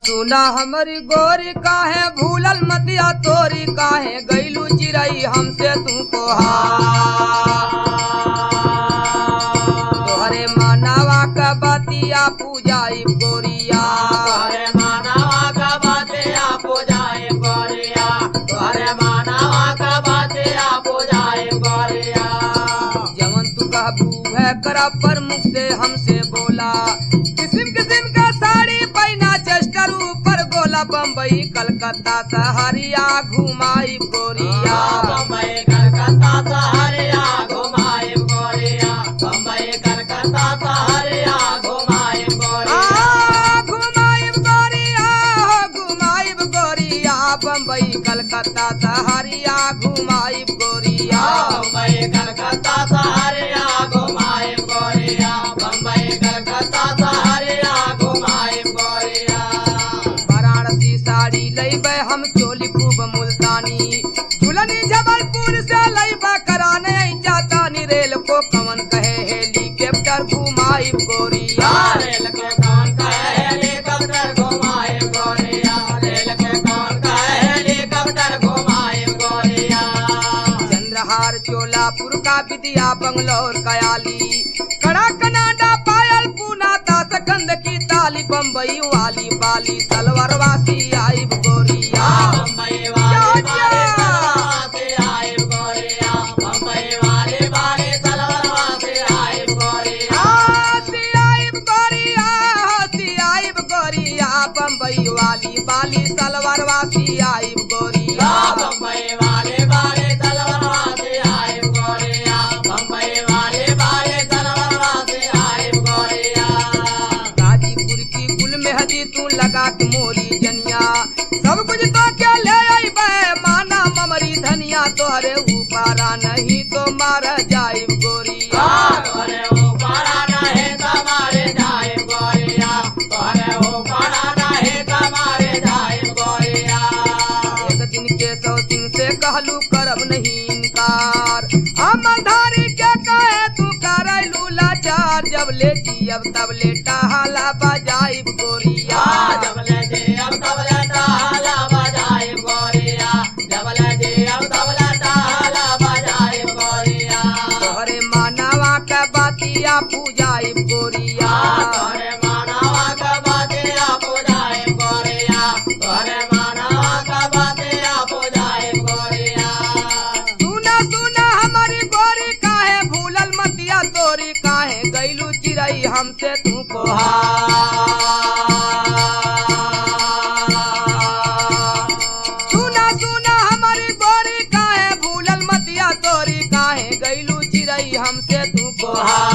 सुना हमारी गोरी काहे भूलल मतिया तोरी काहे गईलू चिरई हमसे तू को तोहरे मानवा का बतिया पूजाई गोरिया तोहरे मानवा का बतिया पूजाए गोरिया तोहरे मानवा का बतिया पूजाए गोरिया जवन तू कहबू है करा पर मुख से हमसे बोला किस्म किस्म का साड़ी पहना चेस्टर ऊपर गोला बम्बई कलकत्ता सहरिया घुमाई गोरिया बम्बई कलकत्ता सहरिया घुमाए गोरिया बम्बई कलकत्ता सहरिया घुमाए गोरिया घुमाई गोरिया घुमाई गोरिया बम्बई कलकत्ता सहरिया घुमाई गोरिया बम्बई कलकत्ता सहरिया घुमाए गोरिया बम्बई कलकत्ता सहरिया घुमाए गोरिया वाराणसी साड़ी लईबे हम चोली खूब मुल्तानी झुलनी जबलपुर से लईबा कराने जातानी रेल को कवन कहे हेलीकॉप्टर घुमाई गोरिया रेल के कौन कहे हेलीकॉप्टर घुमाए गोरिया रेल के कौन कहे हेलीकॉप्टर घुमाए गोरिया चंद्रहार चोलापुर का विदिया बंगलोर कयाली कड़ा कनाडा पायल पूना तासकंद की ताली बम्बई वाली बाली सलवार वासी आई गोरिया बम्बई वाले बाले सलवार से आए गोरिया बम्बई वाले बाले सलवार से आए गोरिया बम्बई वाली बाली सलवार वासी आई गोरिया बम्बई वाले बाले सलवार से आए गोरिया बम्बई वाले बाले सलवार से आए गोरिया गाजीपुर की गुल मेहदी तू लगा के मोरी जनिया सब कुछ तो क्या ले आई बे माना ममरी धनिया तोहरे ऊपारा नहीं तो मार जाई गोरिया तोरे ऊपर नहीं तुम्हारे जाए गोरिया तोरे ऊपर नहीं तुम्हारे जाए गोरिया एक दिन के सौ दिन से कहलू करब नहीं इनकार हम धारी के कहे तू करैलू लाचार जब ले जियब तब ले टहाला बजाई गोरिया जबले जी अब तबले ताला बजाए गोरिया जबले जी अब तबले ताला बजाए गोरिया तोहरे मानवा के बातिया पूजाई गोरिया तोरे मानवा का बतिया पूजाए गोरिया तोरे मानवा का बतिया पूजाए गोरिया सुना सुना हमारी गोरी काहे भूलल मतिया तोरी काहे गईलू चिरई हमसे तू को सुना सुना हमारी गोरी काहे भूलल मतिया तोरी काहे गईलू चिरई हमसे तू को